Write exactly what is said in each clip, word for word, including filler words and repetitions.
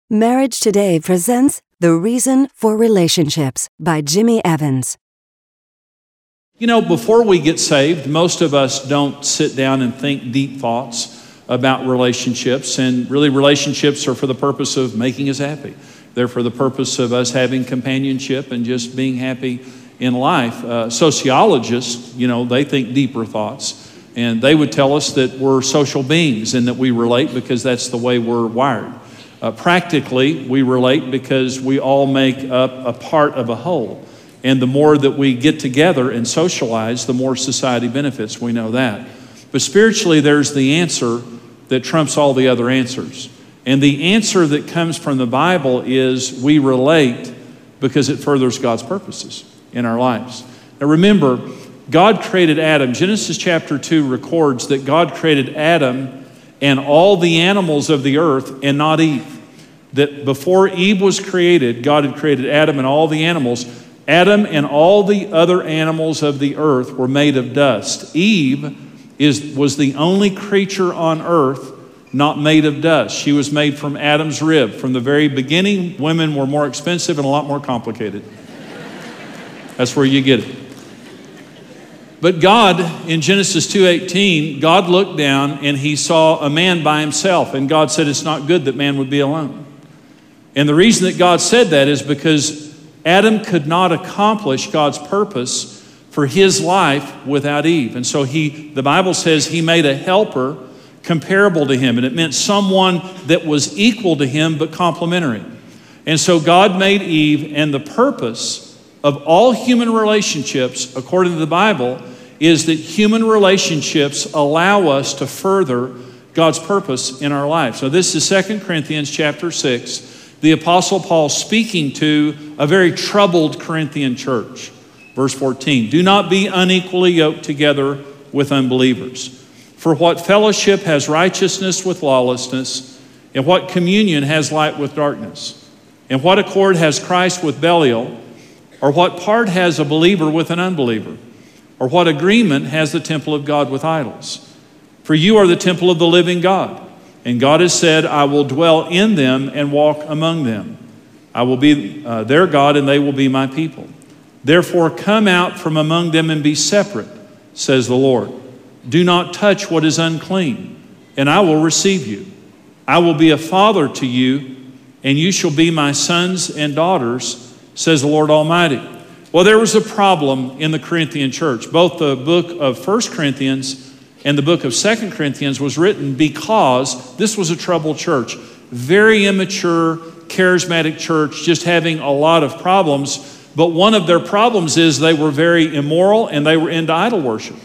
Marriage Today presents The Reason for Relationships by Jimmy Evans. You know, before we get saved, most of us don't sit down and think deep thoughts about relationships. And really, relationships are for the purpose of making us happy. They're for the purpose of us having companionship and just being happy in life. Uh, sociologists, you know, they think deeper thoughts. And they would tell us that we're social beings and that we relate because that's the way we're wired. Uh, practically, we relate because we all make up a part of a whole. And the more that we get together and socialize, the more society benefits. We know that. But spiritually, there's the answer that trumps all the other answers. And the answer that comes from the Bible is we relate because it furthers God's purposes in our lives. Now remember, God created Adam. Genesis chapter two records that God created Adam and all the animals of the earth and not Eve. That before Eve was created, God had created Adam and all the animals. Adam and all the other animals of the earth were made of dust. Eve is, was the only creature on earth not made of dust. She was made from Adam's rib. From the very beginning, women were more expensive and a lot more complicated. That's where you get it. But God, in Genesis two eighteen, God looked down and he saw a man by himself. And God said, it's not good that man would be alone. And the reason that God said that is because Adam could not accomplish God's purpose for his life without Eve. And so he, the Bible says he made a helper comparable to him. And it meant someone that was equal to him but complementary. And so God made Eve, and the purpose of all human relationships, according to the Bible, is that human relationships allow us to further God's purpose in our life. So this is Second Corinthians chapter six. The Apostle Paul speaking to a very troubled Corinthian church. Verse fourteen, do not be unequally yoked together with unbelievers. For what fellowship has righteousness with lawlessness? And what communion has light with darkness? And what accord has Christ with Belial? Or what part has a believer with an unbeliever? Or what agreement has the temple of God with idols? For you are the temple of the living God. And God has said, I will dwell in them and walk among them. I will be uh, their God, and they will be my people. Therefore, come out from among them and be separate, says the Lord. Do not touch what is unclean, and I will receive you. I will be a father to you, and you shall be my sons and daughters, says the Lord Almighty. Well, there was a problem in the Corinthian church. Both the book of First Corinthians and the book of Second Corinthians was written because this was a troubled church. Very immature, charismatic church, just having a lot of problems. But one of their problems is they were very immoral and they were into idol worship.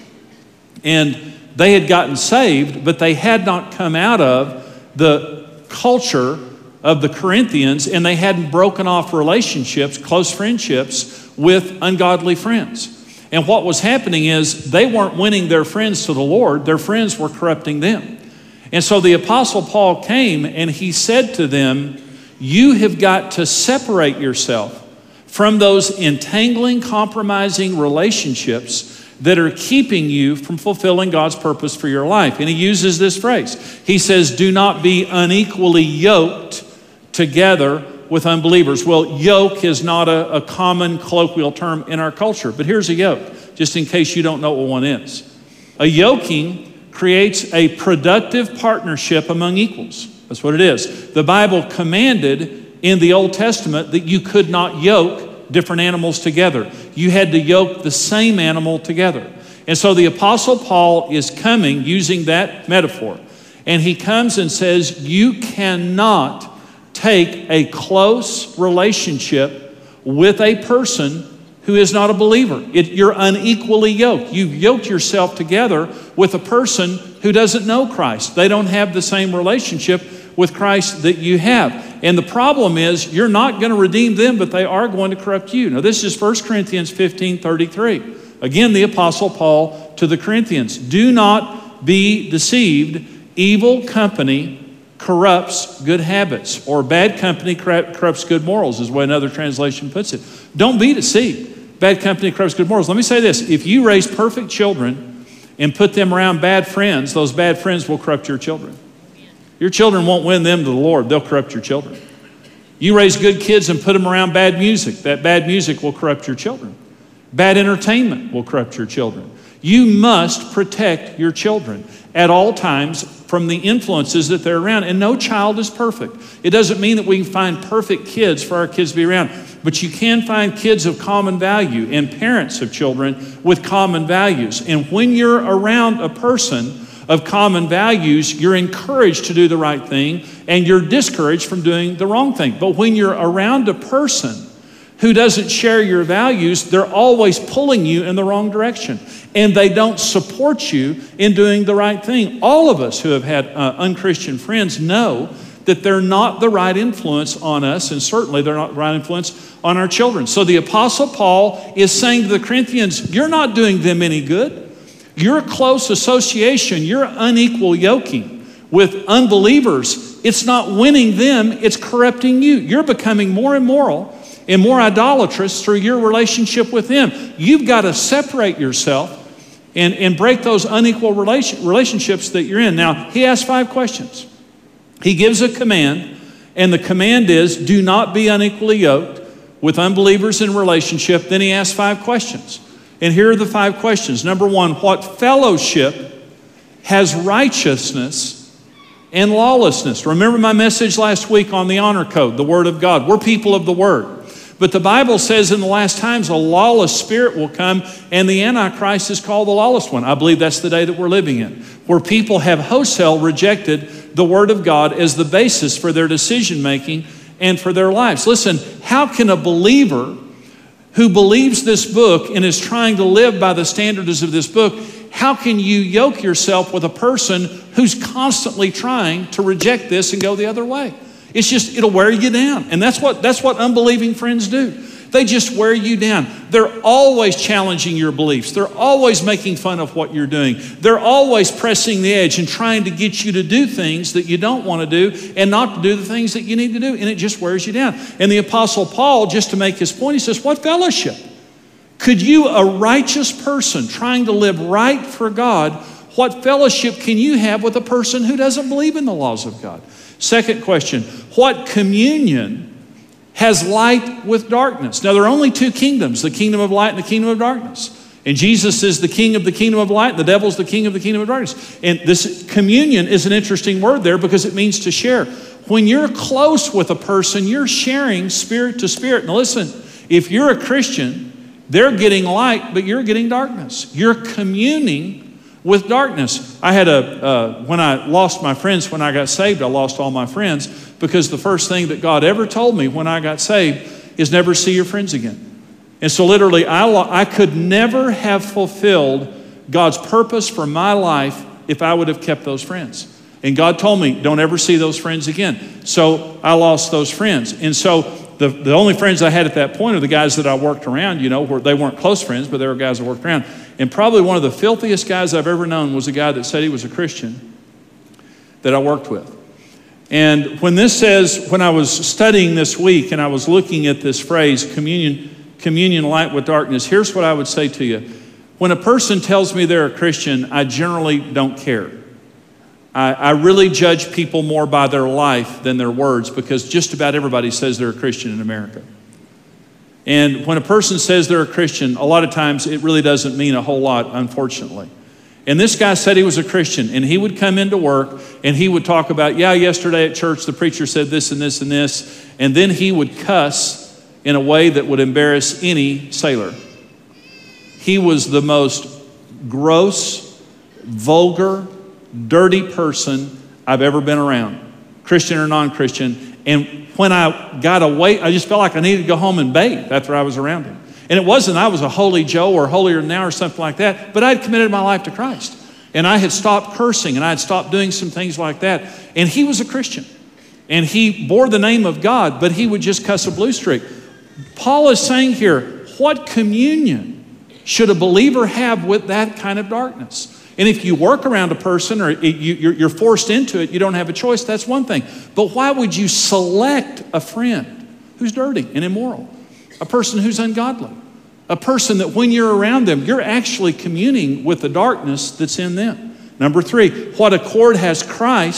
And they had gotten saved, but they had not come out of the culture of the Corinthians, and they hadn't broken off relationships, close friendships with ungodly friends. And what was happening is they weren't winning their friends to the Lord. Their friends were corrupting them. And so the Apostle Paul came and he said to them, you have got to separate yourself from those entangling, compromising relationships that are keeping you from fulfilling God's purpose for your life. And he uses this phrase. He says, do not be unequally yoked together with unbelievers. Well, yoke is not a, a common colloquial term in our culture, but here's a yoke, just in case you don't know what one is. A yoking creates a productive partnership among equals. That's what it is. The Bible commanded in the Old Testament that you could not yoke different animals together. You had to yoke the same animal together. And so the Apostle Paul is coming using that metaphor, and he comes and says, you cannot take a close relationship with a person who is not a believer. It, you're unequally yoked. You've yoked yourself together with a person who doesn't know Christ. They don't have the same relationship with Christ that you have. And the problem is you're not going to redeem them, but they are going to corrupt you. Now this is First Corinthians fifteen thirty-three. Again, the Apostle Paul to the Corinthians. Do not be deceived. Evil company corrupts good habits, or bad company corrupts good morals, is the way another translation puts it. Don't be deceived. Bad company corrupts good morals. Let me say this. If you raise perfect children and put them around bad friends, those bad friends will corrupt your children. Your children won't win them to the Lord. They'll corrupt your children. You raise good kids and put them around bad music. That bad music will corrupt your children. Bad entertainment will corrupt your children. You must protect your children at all times from the influences that they're around. And no child is perfect. It doesn't mean that we can find perfect kids for our kids to be around. But you can find kids of common value and parents of children with common values. And when you're around a person of common values, you're encouraged to do the right thing and you're discouraged from doing the wrong thing. But when you're around a person who doesn't share your values, they're always pulling you in the wrong direction. And they don't support you in doing the right thing. All of us who have had uh, unchristian friends know that they're not the right influence on us, and certainly they're not the right influence on our children. So the Apostle Paul is saying to the Corinthians, you're not doing them any good. Your close association, your unequal yoking with unbelievers, it's not winning them, it's corrupting you. You're becoming more immoral and more idolatrous through your relationship with them. You've got to separate yourself and, and break those unequal relation, relationships that you're in. Now, he asks five questions. He gives a command, and the command is, do not be unequally yoked with unbelievers in relationship. Then he asks five questions. And here are the five questions. Number one, what fellowship has righteousness and lawlessness? Remember my message last week on the honor code, the Word of God. We're people of the Word. But the Bible says in the last times a lawless spirit will come, and the Antichrist is called the lawless one. I believe that's the day that we're living in, where people have wholesale rejected the Word of God as the basis for their decision making and for their lives. Listen, how can a believer who believes this book and is trying to live by the standards of this book, how can you yoke yourself with a person who's constantly trying to reject this and go the other way? It's just, it'll wear you down. And that's what, that's what unbelieving friends do. They just wear you down. They're always challenging your beliefs. They're always making fun of what you're doing. They're always pressing the edge and trying to get you to do things that you don't want to do and not to do the things that you need to do. And it just wears you down. And the Apostle Paul, just to make his point, he says, what fellowship? Could you, a righteous person trying to live right for God, what fellowship can you have with a person who doesn't believe in the laws of God? Second question, what communion has light with darkness? Now, there are only two kingdoms, the kingdom of light and the kingdom of darkness. And Jesus is the king of the kingdom of light, and the devil's the king of the kingdom of darkness. And this communion is an interesting word there because it means to share. When you're close with a person, you're sharing spirit to spirit. Now listen, if you're a Christian, they're getting light, but you're getting darkness. You're communing with darkness. I had a, uh, when I lost my friends, when I got saved, I lost all my friends because the first thing that God ever told me when I got saved is never see your friends again. And so literally, I, lo- I could never have fulfilled God's purpose for my life if I would have kept those friends. And God told me, don't ever see those friends again. So I lost those friends. And so the, the only friends I had at that point are the guys that I worked around, you know, where they weren't close friends, but they were guys I worked around. And probably one of the filthiest guys I've ever known was a guy that said he was a Christian that I worked with. And when this says, when I was studying this week and I was looking at this phrase, communion, communion light with darkness, here's what I would say to you. When a person tells me they're a Christian, I generally don't care. I, I really judge people more by their life than their words because just about everybody says they're a Christian in America. And when a person says they're a Christian, a lot of times it really doesn't mean a whole lot, unfortunately. And this guy said he was a Christian, and he would come into work and he would talk about, yeah, yesterday at church the preacher said this and this and this, and then he would cuss in a way that would embarrass any sailor. He was the most gross, vulgar, dirty person I've ever been around, Christian or non-Christian. And when I got away, I just felt like I needed to go home and bathe after I was around him. And it wasn't I was a holy Joe or holier than thou or something like that, but I'd committed my life to Christ. And I had stopped cursing and I had stopped doing some things like that. And he was a Christian. And he bore the name of God, but he would just cuss a blue streak. Paul is saying here, what communion should a believer have with that kind of darkness? And if you work around a person or you're forced into it, you don't have a choice, that's one thing. But why would you select a friend who's dirty and immoral? A person who's ungodly? A person that when you're around them, you're actually communing with the darkness that's in them. Number three, what accord has Christ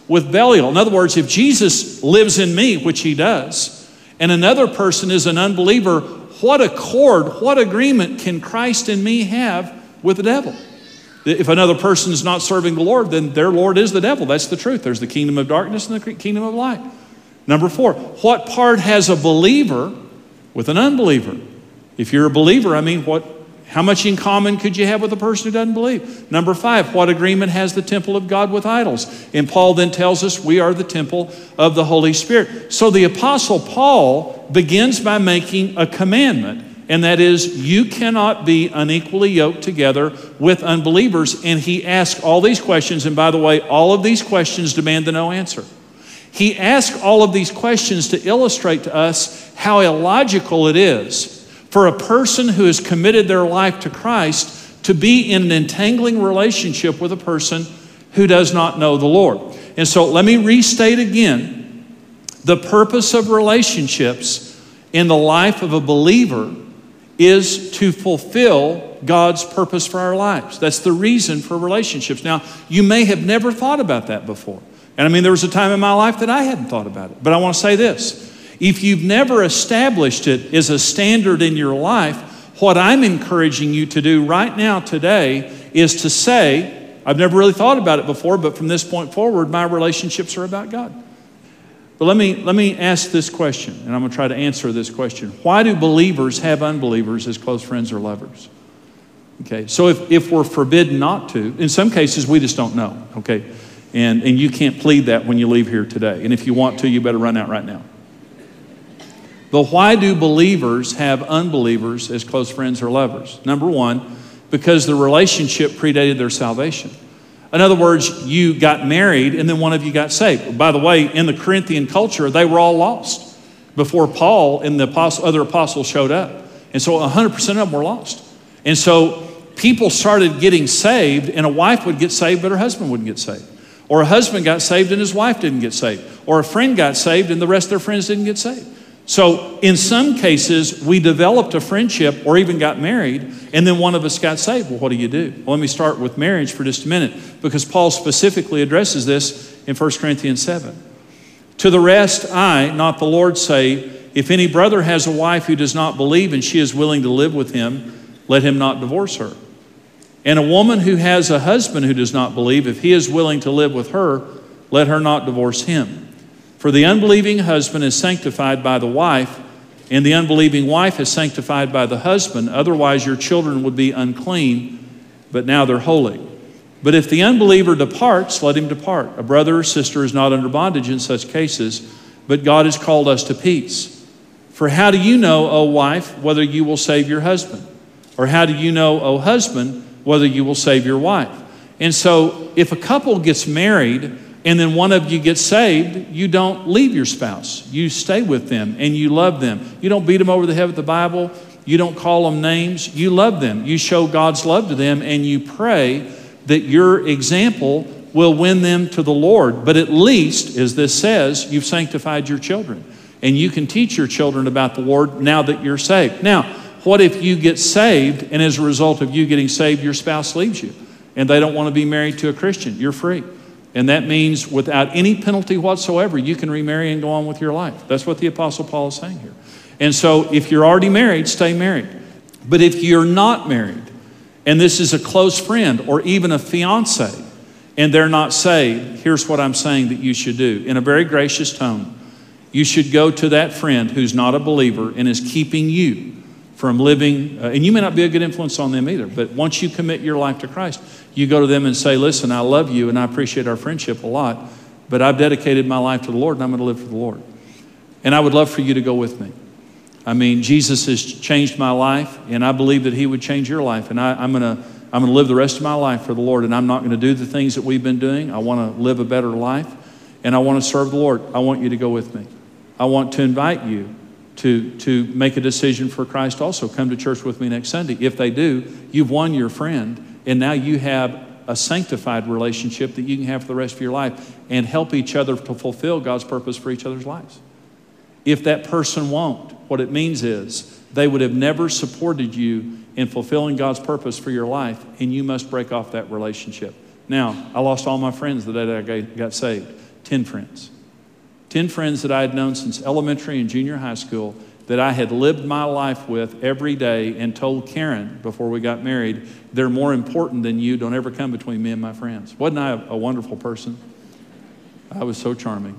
with Belial. In other words, if Jesus lives in me, which he does, and another person is an unbeliever, what accord, what agreement can Christ and me have with the devil? If another person is not serving the Lord, then their Lord is the devil. That's the truth. There's the kingdom of darkness and the kingdom of light. Number four, what part has a believer with an unbeliever? If you're a believer, I mean, what? How much in common could you have with a person who doesn't believe? Number five, what agreement has the temple of God with idols? And Paul then tells us we are the temple of the Holy Spirit. So the Apostle Paul begins by making a commandment, and that is, you cannot be unequally yoked together with unbelievers. And he asks all these questions, and by the way, all of these questions demand the no answer. He asks all of these questions to illustrate to us how illogical it is for a person who has committed their life to Christ to be in an entangling relationship with a person who does not know the Lord. And so let me restate again, the purpose of relationships in the life of a believer is to fulfill God's purpose for our lives. That's the reason for relationships. Now, you may have never thought about that before. And I mean, there was a time in my life that I hadn't thought about it. But I want to say this. If you've never established it as a standard in your life, what I'm encouraging you to do right now today is to say, I've never really thought about it before, but from this point forward, my relationships are about God. But let me, let me ask this question, and I'm going to try to answer this question. Why do believers have unbelievers as close friends or lovers? Okay, so if, if we're forbidden not to, in some cases we just don't know, okay? And, and you can't plead that when you leave here today. And if you want to, you better run out right now. But why do believers have unbelievers as close friends or lovers? Number one, because the relationship predated their salvation. In other words, you got married and then one of you got saved. By the way, in the Corinthian culture, they were all lost before Paul and the apostle, other apostles showed up. And so one hundred percent of them were lost. And so people started getting saved, and a wife would get saved, but her husband wouldn't get saved. Or a husband got saved and his wife didn't get saved. Or a friend got saved and the rest of their friends didn't get saved. So in some cases, we developed a friendship or even got married, and then one of us got saved. Well, what do you do? Well, let me start with marriage for just a minute, because Paul specifically addresses this in First Corinthians seven. To the rest, I, not the Lord, say, if any brother has a wife who does not believe and she is willing to live with him, let him not divorce her. And a woman who has a husband who does not believe, if he is willing to live with her, let her not divorce him. For the unbelieving husband is sanctified by the wife, and the unbelieving wife is sanctified by the husband. Otherwise your children would be unclean, but now they're holy. But if the unbeliever departs, let him depart. A brother or sister is not under bondage in such cases, but God has called us to peace. For how do you know, O wife, whether you will save your husband? Or how do you know, O husband, whether you will save your wife? And so if a couple gets married and then one of you gets saved, you don't leave your spouse. You stay with them and you love them. You don't beat them over the head with the Bible. You don't call them names. You love them. You show God's love to them, and you pray that your example will win them to the Lord. But at least, as this says, you've sanctified your children, and you can teach your children about the Lord now that you're saved. Now, what if you get saved, and as a result of you getting saved, your spouse leaves you and they don't want to be married to a Christian? You're free. And that means without any penalty whatsoever, you can remarry and go on with your life. That's what the Apostle Paul is saying here. And so if you're already married, stay married. But if you're not married, and this is a close friend or even a fiance, and they're not saved, here's what I'm saying that you should do. In a very gracious tone, you should go to that friend who's not a believer and is keeping you from living, uh, and you may not be a good influence on them either, but once you commit your life to Christ, you go to them and say, listen, I love you and I appreciate our friendship a lot, but I've dedicated my life to the Lord and I'm going to live for the Lord. And I would love for you to go with me. I mean, Jesus has changed my life, and I believe that he would change your life. And I, I'm going to I'm going to live the rest of my life for the Lord, and I'm not going to do the things that we've been doing. I want to live a better life, and I want to serve the Lord. I want you to go with me. I want to invite you to, to make a decision for Christ also. Come to church with me next Sunday. If they do, you've won your friend, and now you have a sanctified relationship that you can have for the rest of your life and help each other to fulfill God's purpose for each other's lives. If that person won't, what it means is they would have never supported you in fulfilling God's purpose for your life, and you must break off that relationship. Now, I lost all my friends the day that I got saved. ten friends. ten friends that I had known since elementary and junior high school that I had lived my life with every day and told Karen before we got married, they're more important than you. Don't ever come between me and my friends. Wasn't I a, a wonderful person? I was so charming.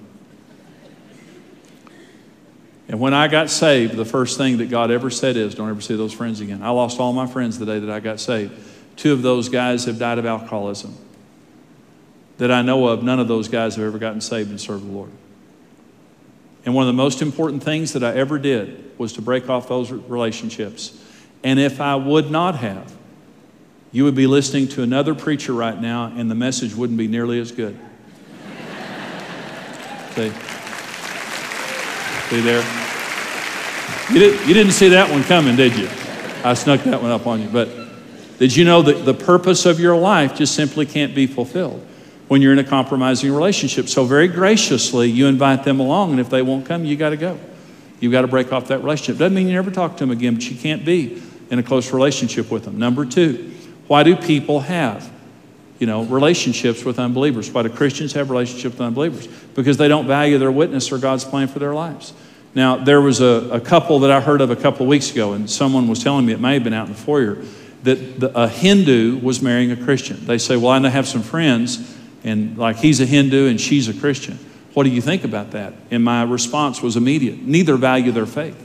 And when I got saved, the first thing that God ever said is, don't ever see those friends again. I lost all my friends the day that I got saved. Two of those guys have died of alcoholism. That I know of, none of those guys have ever gotten saved and served the Lord. And one of the most important things that I ever did was to break off those relationships. And if I would not have, you would be listening to another preacher right now and the message wouldn't be nearly as good. See? See there? You, did, you didn't see that one coming, did you? I snuck that one up on you. But did you know that the purpose of your life just simply can't be fulfilled when you're in a compromising relationship? So very graciously, you invite them along, and if they won't come, you got to go. You've got to break off that relationship. Doesn't mean you never talk to them again, but you can't be in a close relationship with them. Number two, why do people have, you know, relationships with unbelievers? Why do Christians have relationships with unbelievers? Because they don't value their witness or God's plan for their lives. Now, there was a, a couple that I heard of a couple of weeks ago, and someone was telling me, it may have been out in the foyer, that the, a Hindu was marrying a Christian. They say, well, I have some friends, and like he's a Hindu and she's a Christian. What do you think about that? And my response was immediate. Neither value their faith.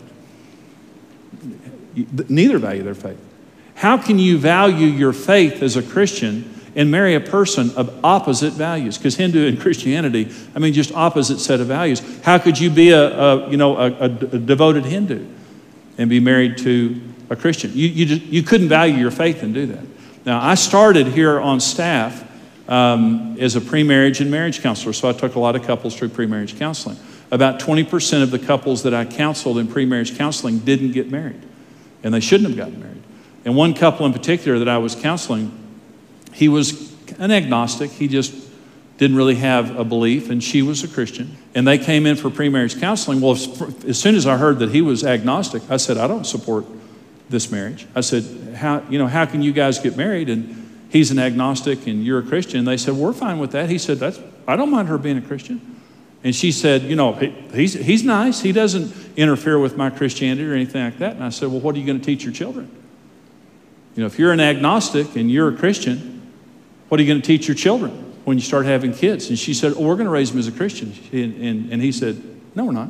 Neither value their faith. How can you value your faith as a Christian and marry a person of opposite values? Because Hindu and Christianity, I mean, just opposite set of values. How could you be a, a you know, a, a, a devoted Hindu and be married to a Christian? You, you, just, you couldn't value your faith and do that. Now, I started here on staff um, as a pre-marriage and marriage counselor, so I took a lot of couples through pre-marriage counseling. About twenty percent of the couples that I counseled in pre-marriage counseling didn't get married, and they shouldn't have gotten married. And one couple in particular that I was counseling, he was an agnostic. He just didn't really have a belief, and she was a Christian. And they came in for pre-marriage counseling. Well, as soon as I heard that he was agnostic, I said, I don't support this marriage. I said, how, you know, how can you guys get married? And he's an agnostic and you're a Christian. And they said, we're fine with that. He said, that's, I don't mind her being a Christian. And she said, you know, he, he's, he's nice. He doesn't interfere with my Christianity or anything like that. And I said, well, what are you going to teach your children? You know, if you're an agnostic and you're a Christian, what are you going to teach your children when you start having kids? And she said, oh, we're going to raise them as a Christian. And, and, and he said, no, we're not.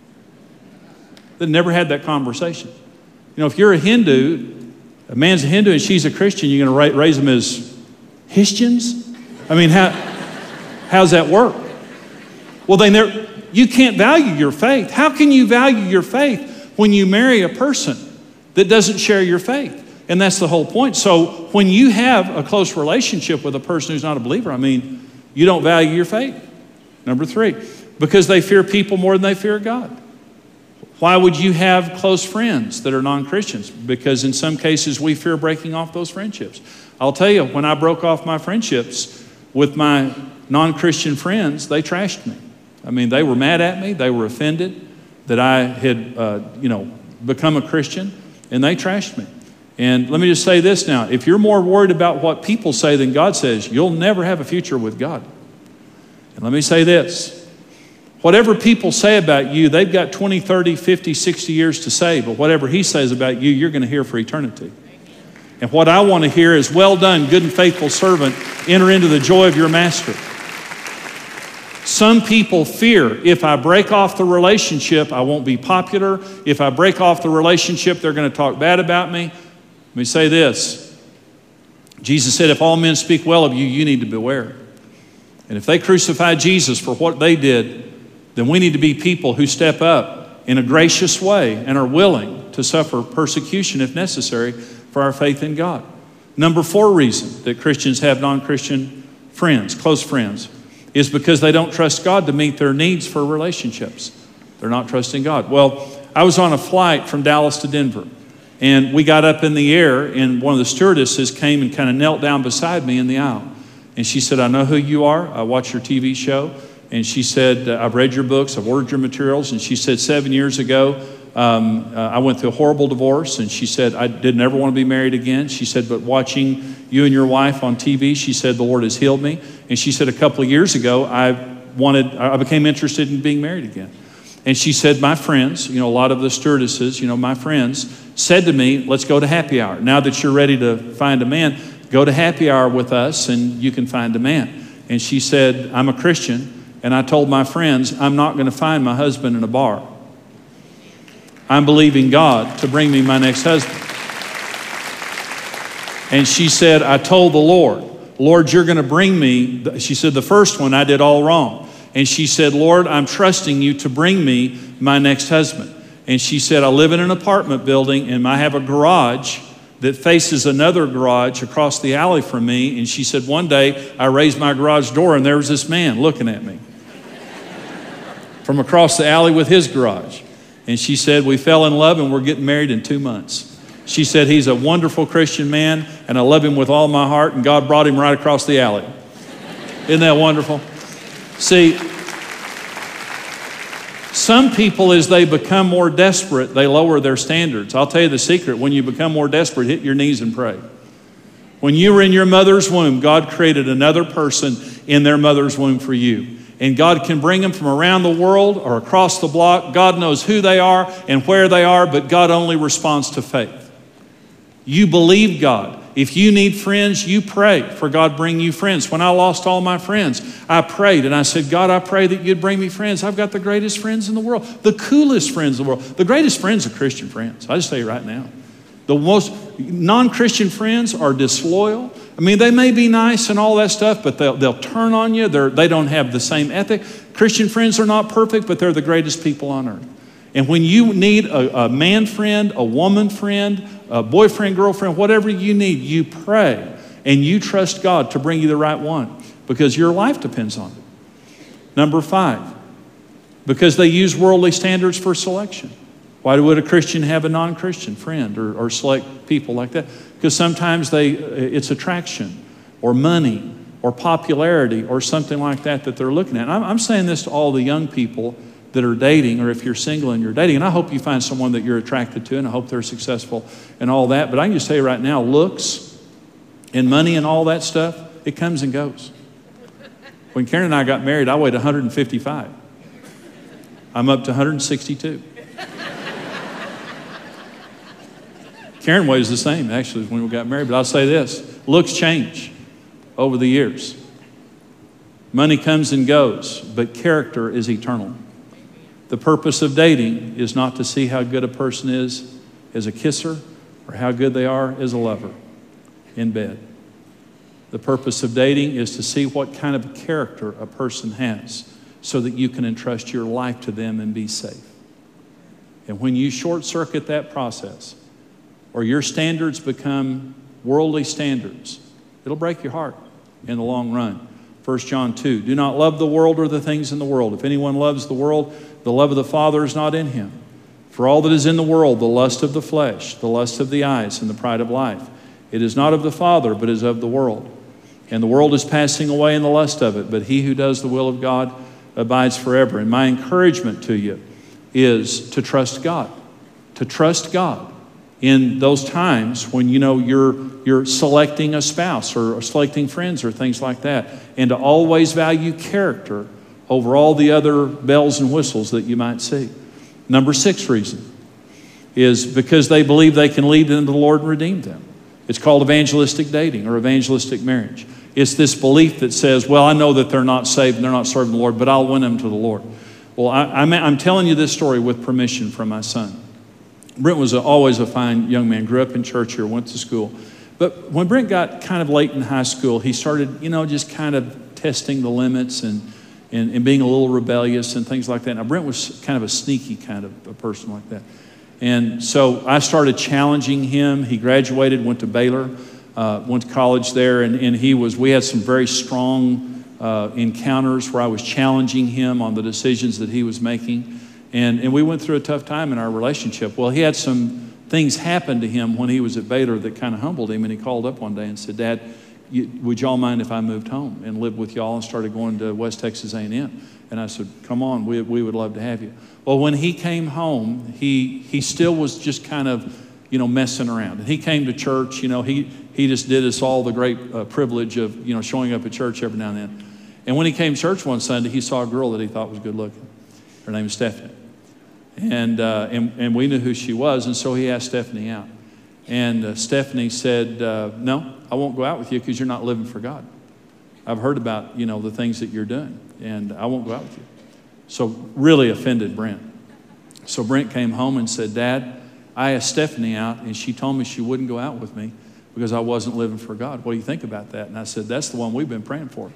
They never had that conversation. You know, if you're a Hindu, a man's a Hindu and she's a Christian, you're going to raise them as Christians? I mean, how, how's that work? Well, they never, you can't value your faith. How can you value your faith when you marry a person that doesn't share your faith? And that's the whole point. So when you have a close relationship with a person who's not a believer, I mean, you don't value your faith. Number three, because they fear people more than they fear God. Why would you have close friends that are non-Christians? Because in some cases, we fear breaking off those friendships. I'll tell you, when I broke off my friendships with my non-Christian friends, they trashed me. I mean, they were mad at me. They were offended that I had, uh, you know, become a Christian, and they trashed me. And let me just say this now. If you're more worried about what people say than God says, you'll never have a future with God. And let me say this. Whatever people say about you, they've got twenty, thirty, fifty, sixty years to say, but whatever he says about you, you're going to hear for eternity. And what I want to hear is, well done, good and faithful servant, enter into the joy of your master. Some people fear, if I break off the relationship, I won't be popular. If I break off the relationship, they're going to talk bad about me. Let me say this. Jesus said, if all men speak well of you, you need to beware. And if they crucify Jesus for what they did, then we need to be people who step up in a gracious way and are willing to suffer persecution if necessary for our faith in God. Number four reason that Christians have non-Christian friends, close friends, is because they don't trust God to meet their needs for relationships. They're not trusting God. Well, I was on a flight from Dallas to Denver, and we got up in the air, and one of the stewardesses came and kind of knelt down beside me in the aisle. And she said, I know who you are. I watch your T V show. And she said, I've read your books, I've ordered your materials. And she said, seven years ago, um, uh, I went through a horrible divorce. And she said, I didn't ever want to be married again. She said, but watching you and your wife on T V, she said, the Lord has healed me. And she said, a couple of years ago, I wanted, I became interested in being married again. And she said, my friends, you know, a lot of the stewardesses, you know, my friends said to me, let's go to happy hour. Now that you're ready to find a man, go to happy hour with us and you can find a man. And she said, I'm a Christian. And I told my friends, I'm not going to find my husband in a bar. I'm believing God to bring me my next husband. And she said, I told the Lord, Lord, you're going to bring me. She said, the first one I did all wrong. And she said, Lord, I'm trusting you to bring me my next husband. And she said, I live in an apartment building and I have a garage that faces another garage across the alley from me. And she said, one day I raised my garage door and there was this man looking at me from across the alley with his garage. And she said, we fell in love and we're getting married in two months. She said, he's a wonderful Christian man and I love him with all my heart and God brought him right across the alley. Isn't that wonderful? See, some people, as they become more desperate, they lower their standards. I'll tell you the secret. When you become more desperate, hit your knees and pray. When you were in your mother's womb, God created another person in their mother's womb for you. And God can bring them from around the world or across the block. God knows who they are and where they are, but God only responds to faith. You believe God. If you need friends, you pray for God bring you friends. When I lost all my friends, I prayed and I said, God, I pray that you'd bring me friends. I've got the greatest friends in the world, the coolest friends in the world. The greatest friends are Christian friends. I just tell you right now. The most non-Christian friends are disloyal. I mean, they may be nice and all that stuff, but they'll, they'll turn on you. They're, they don't have the same ethic. Christian friends are not perfect, but they're the greatest people on earth. And when you need a, a man friend, a woman friend, a boyfriend, girlfriend, whatever you need, you pray and you trust God to bring you the right one because your life depends on it. Number five, because they use worldly standards for selection. Why would a Christian have a non-Christian friend or, or select people like that? Because sometimes they, it's attraction or money or popularity or something like that that they're looking at. I'm, I'm saying this to all the young people that are dating, or if you're single and you're dating, and I hope you find someone that you're attracted to, and I hope they're successful and all that, but I can just tell you right now, looks and money and all that stuff, it comes and goes. When Karen and I got married, I weighed one hundred fifty-five. I'm up to one hundred sixty-two. Karen weighs the same, actually, when we got married, but I'll say this, looks change over the years. Money comes and goes, but character is eternal. The purpose of dating is not to see how good a person is as a kisser or how good they are as a lover in bed. The purpose of dating is to see what kind of character a person has so that you can entrust your life to them and be safe. And when you short circuit that process or your standards become worldly standards, it'll break your heart in the long run. First John two, do not love the world or the things in the world. If anyone loves the world, the love of the Father is not in him. For all that is in the world, the lust of the flesh, the lust of the eyes, and the pride of life, it is not of the Father, but is of the world. And the world is passing away in the lust of it, but he who does the will of God abides forever. And my encouragement to you is to trust God, to trust God in those times when you know you're you're selecting a spouse or selecting friends or things like that, and to always value character over all the other bells and whistles that you might see. Number six reason is because they believe they can lead them to the Lord and redeem them. It's called evangelistic dating or evangelistic marriage. It's this belief that says, well, I know that they're not saved and they're not serving the Lord, but I'll win them to the Lord. Well, I, I'm, I'm telling you this story with permission from my son. Brent was a, always a fine young man, grew up in church here, went to school. But when Brent got kind of late in high school, he started, you know, just kind of testing the limits and, and, and being a little rebellious and things like that. Now, Brent was kind of a sneaky kind of a person like that. And so I started challenging him. He graduated, went to Baylor, uh, went to college there, and, and he was, we had some very strong uh, encounters where I was challenging him on the decisions that he was making. And, and we went through a tough time in our relationship. Well, he had some things happen to him when he was at Baylor that kind of humbled him, and he called up one day and said, Dad, you, would y'all mind if I moved home and lived with y'all and started going to West Texas A and M? And I said, come on, we, we would love to have you. Well, when he came home, he he still was just kind of, you know, messing around. And he came to church, you know, he, he just did us all the great uh, privilege of, you know, showing up at church every now and then. And when he came to church one Sunday, he saw a girl that he thought was good looking. Her name is Stephanie. And, uh, and, and we knew who she was, and so he asked Stephanie out. And uh, Stephanie said, uh, no, I won't go out with you because you're not living for God. I've heard about, you know, the things that you're doing, and I won't go out with you. So really offended Brent. So Brent came home and said, Dad, I asked Stephanie out, and she told me she wouldn't go out with me because I wasn't living for God. What do you think about that? And I said, that's the one we've been praying for.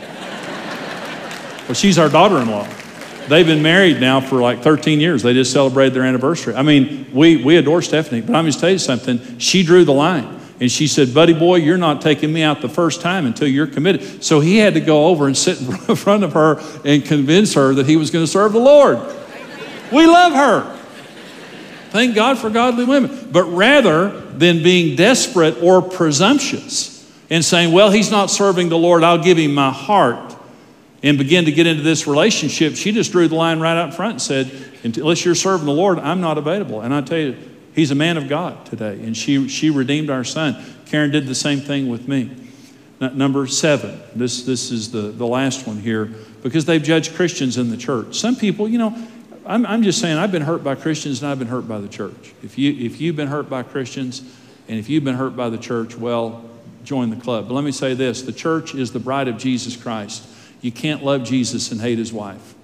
Well, she's our daughter-in-law. They've been married now for like thirteen years. They just celebrated their anniversary. I mean, we, we adore Stephanie, but I'm going to tell you something. She drew the line. And she said, buddy boy, you're not taking me out the first time until you're committed. So he had to go over and sit in front of her and convince her that he was going to serve the Lord. We love her. Thank God for godly women. But rather than being desperate or presumptuous and saying, well, he's not serving the Lord, I'll give him my heart, and begin to get into this relationship, she just drew the line right out in front and said, unless you're serving the Lord, I'm not available. And I tell you, he's a man of God today. And she, she redeemed our son. Karen did the same thing with me. Number seven, this, this is the, the last one here, because they've judged Christians in the church. Some people, you know, I'm, I'm just saying, I've been hurt by Christians and I've been hurt by the church. If, you, if you've been hurt by Christians and if you've been hurt by the church, well, join the club. But let me say this, the church is the bride of Jesus Christ. You can't love Jesus and hate his wife.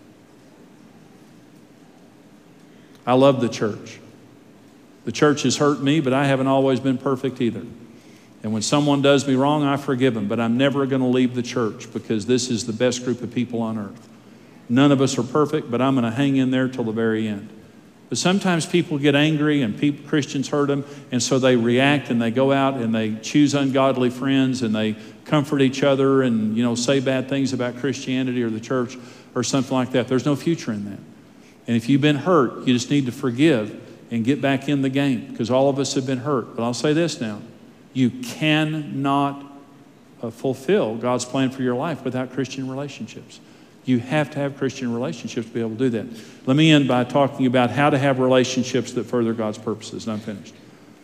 I love the church. The church has hurt me, but I haven't always been perfect either. And when someone does me wrong, I forgive them. But I'm never going to leave the church because this is the best group of people on earth. None of us are perfect, but I'm going to hang in there till the very end. But sometimes people get angry and people, Christians hurt them, and so they react and they go out and they choose ungodly friends and they comfort each other and, you know, say bad things about Christianity or the church or something like that. There's no future in that. And if you've been hurt, you just need to forgive and get back in the game because all of us have been hurt. But I'll say this now, you cannot uh, fulfill God's plan for your life without Christian relationships. You have to have Christian relationships to be able to do that. Let me end by talking about how to have relationships that further God's purposes, and I'm finished.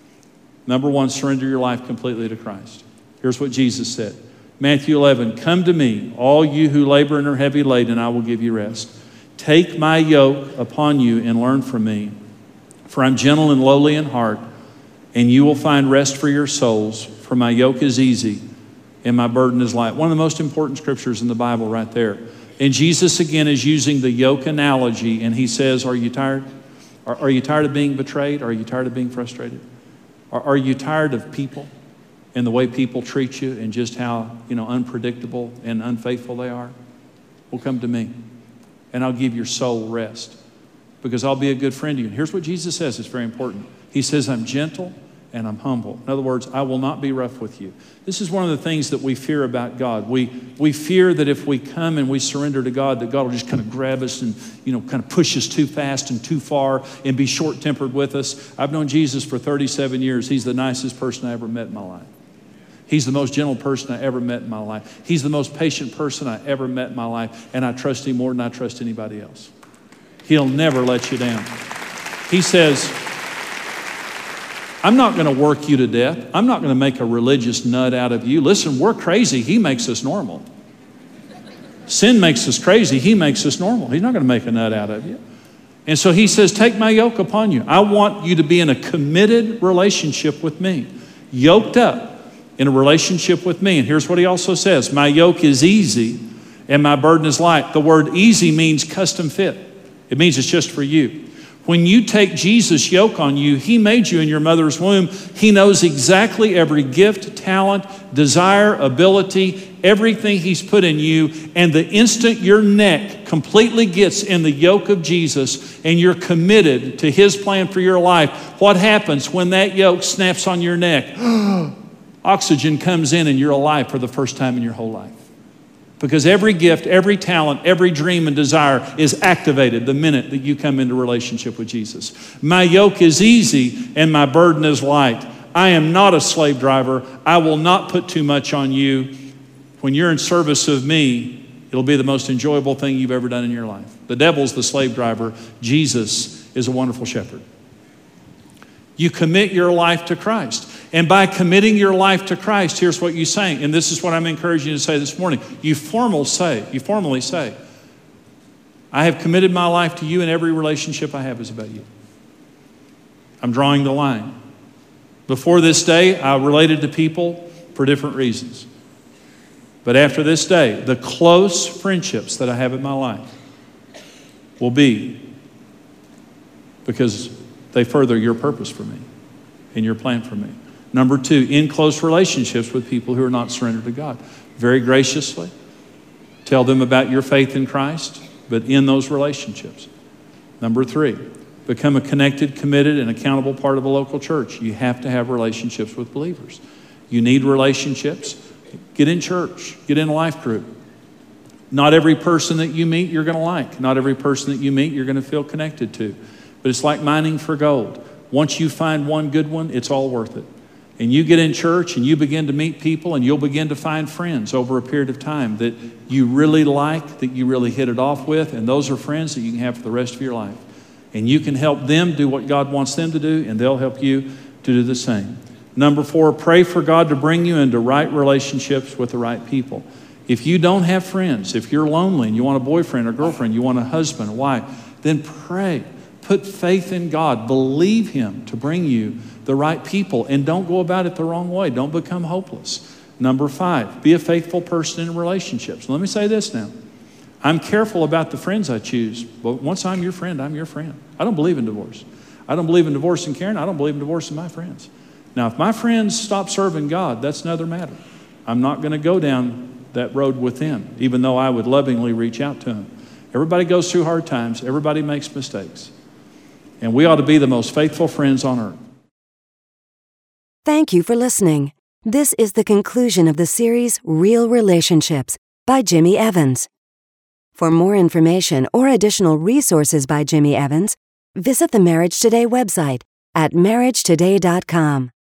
Number one, surrender your life completely to Christ. Here's what Jesus said. Matthew eleven, come to me, all you who labor and are heavy laden, and I will give you rest. Take my yoke upon you and learn from me, for I'm gentle and lowly in heart, and you will find rest for your souls, for my yoke is easy and my burden is light. One of the most important scriptures in the Bible right there. And Jesus again is using the yoke analogy, and he says, are you tired? Are, are you tired of being betrayed? Are you tired of being frustrated? Are, are you tired of people and the way people treat you and just how, you know, unpredictable and unfaithful they are? Well, come to me, and I'll give your soul rest because I'll be a good friend to you. And here's what Jesus says. It's very important. He says, I'm gentle and I'm humble. In other words, I will not be rough with you. This is one of the things that we fear about God. We, we fear that if we come and we surrender to God, that God will just kind of grab us and, you know, kind of push us too fast and too far and be short-tempered with us. I've known Jesus for thirty-seven years. He's the nicest person I ever met in my life. He's the most gentle person I ever met in my life. He's the most patient person I ever met in my life, and I trust him more than I trust anybody else. He'll never let you down. He says, I'm not going to work you to death. I'm not going to make a religious nut out of you. Listen, we're crazy. He makes us normal. Sin makes us crazy. He makes us normal. He's not going to make a nut out of you. And so he says, take my yoke upon you. I want you to be in a committed relationship with me, yoked up in a relationship with me. And here's what he also says, my yoke is easy and my burden is light. The word easy means custom fit. It means it's just for you. When you take Jesus' yoke on you, he made you in your mother's womb. He knows exactly every gift, talent, desire, ability, everything he's put in you. And the instant your neck completely gets in the yoke of Jesus and you're committed to his plan for your life, what happens when that yoke snaps on your neck? Oxygen comes in and you're alive for the first time in your whole life. Because every gift, every talent, every dream and desire is activated the minute that you come into relationship with Jesus. My yoke is easy and my burden is light. I am not a slave driver. I will not put too much on you. When you're in service of me, it'll be the most enjoyable thing you've ever done in your life. The devil's the slave driver. Jesus is a wonderful shepherd. You commit your life to Christ. And by committing your life to Christ, here's what you're saying, and this is what I'm encouraging you to say this morning. You formally say, you formally say, I have committed my life to you, and every relationship I have is about you. I'm drawing the line. Before this day, I related to people for different reasons. But after this day, the close friendships that I have in my life will be because they further your purpose for me and your plan for me. Number two, in close relationships with people who are not surrendered to God. Very graciously, tell them about your faith in Christ, but in those relationships. Number three, become a connected, committed, and accountable part of a local church. You have to have relationships with believers. You need relationships. Get in church. Get in a life group. Not every person that you meet you're going to like. Not every person that you meet you're going to feel connected to. But it's like mining for gold. Once you find one good one, it's all worth it. And you get in church and you begin to meet people and you'll begin to find friends over a period of time that you really like, that you really hit it off with, and those are friends that you can have for the rest of your life. And you can help them do what God wants them to do, and they'll help you to do the same. Number four, pray for God to bring you into right relationships with the right people. If you don't have friends, if you're lonely and you want a boyfriend or girlfriend, you want a husband or wife, then pray. Put faith in God. Believe Him to bring you the right people, and don't go about it the wrong way. Don't become hopeless. Number five, be a faithful person in relationships. Let me say this now. I'm careful about the friends I choose, but once I'm your friend, I'm your friend. I don't believe in divorce. I don't believe in divorcing Karen. I don't believe in divorcing my friends. Now, if my friends stop serving God, that's another matter. I'm not going to go down that road with them, even though I would lovingly reach out to them. Everybody goes through hard times. Everybody makes mistakes. And we ought to be the most faithful friends on earth. Thank you for listening. This is the conclusion of the series Real Relationships by Jimmy Evans. For more information or additional resources by Jimmy Evans, visit the Marriage Today website at marriage today dot com.